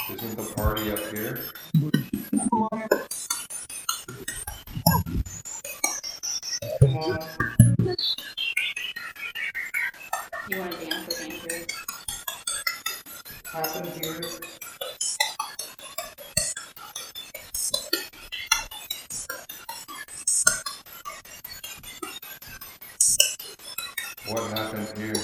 Isn't the party up here? Come on. You want to dance with Andrew? Happen here. What happened here?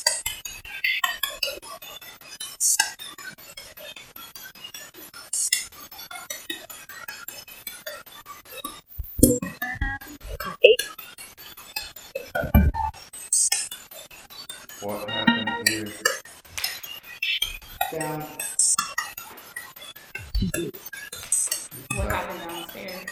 What happened here? Down. What happened downstairs?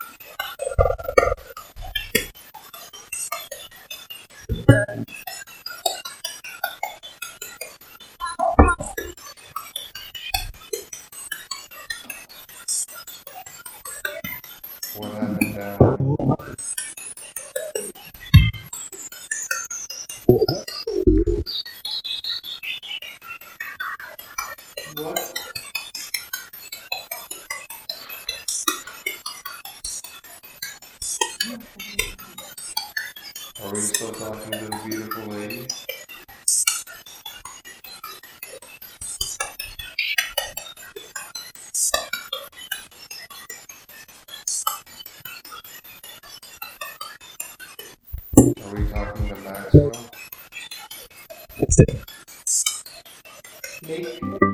What happened down? What? Are we still talking to the beautiful lady? Are we talking to Maxwell? Make